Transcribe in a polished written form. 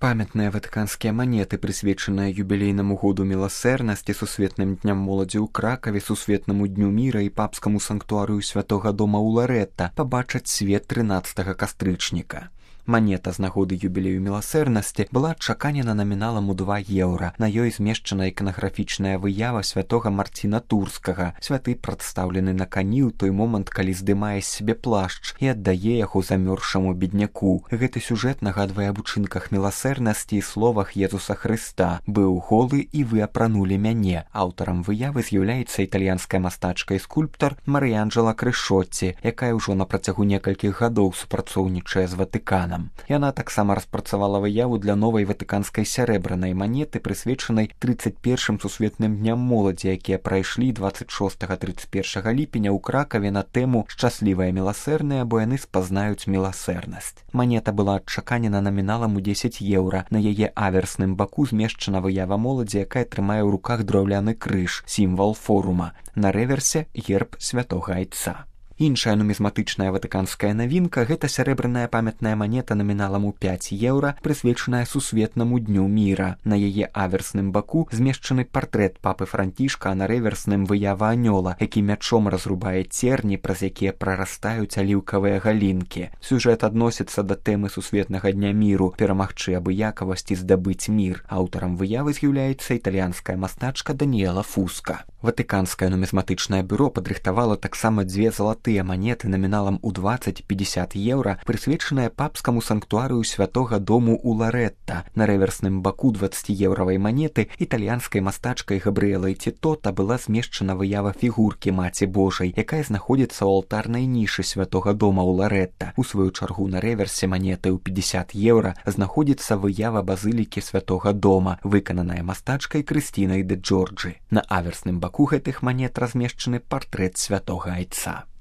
Памятныя ватыканскія манеты, прысвечаныя юбілейнаму году міласэрнасці, сусветным дням моладзі ў Кракаве, сусветнаму дню міра і папскаму санктуарыю святога дома ў Ларэтта, пабачаць свет 13 кастрычніка. Манета з нагоды юбілею міласэрнасці была адчаканена наміналам у 2 еўра. На ёй змешчана іканаграфічная выява святога Марціна Турскага. Святы прадстаўлены на кані ў той момант, калі здымае з сябе плашч і аддае яго замёрзшаму бедняку. Гэты сюжэт нагадвае аб учынках міласэрнасці і словах Езуса Хрыста. «Быў голы, і вы апранулі мяне». Аўтарам выявы з'яўляецца італьянская мастачка і скульптар Марыянджэла Крышотці, якая ўжо на працягу некалькіх гадоў супрацоўнічае з Ватыканам. Яна таксама распрацавала выяву для новай ватыканскай сярэбранай манеты, прысвечанай 31 сусветным дням моладзі, якія прайшлі 26-31 ліпеня ў Кракаве на тэму «Шчаслівыя міласэрныя, бо яны спазнаюць міласэрнасць». Манета была адчаканена наміналам у 10 еўра. На яе аверсным баку змешчана выява моладзі, якая трымае ў руках драўляны крыж, сімвал форума. На рэверсе герб святога Айца. Іншая нумізматычная ватыканская навінка – гэта сярэбраная памятная манета наміналам у 5 еўра, прысвечаная сусветнаму дню міра. На яе аверсным баку змешчаны партрэт папы Францішка, а на рэверсным выява анёла, які мячом разрубае церні, праз якія прарастаюць аліўкавыя галінкі. Сюжэт адносіцца да тэмы сусветнага дня міру – перамагчы абыякавасць і здабыць мір. Аўтарам выявы з'яўляецца італьянская мастачка Даніэла Фуска. Ватыканскае нумізматычнае бюро падрыхтавала таксама 2 залатыя манеты наміналам у 20-50 еўра, прысвечаныя папскаму санктуарыю святога дому ў Ларэтта. На рэверсным баку 20-еўравай манеты італьянскай мастачкай Габрыэлай Цітота была змешчана выява фігуркі Маці Божай, якая знаходзіцца ў алтарнай нішы святога дома ў Ларэтта. У сваю чаргу на рэверсе манеты ў 50 еўра знаходзіцца выява базылікі святога дома, выкананая мастачкай Крыстінай дэ Джорджы. На аверсным баку гэтых манет размешчаны партрэт святога Айца.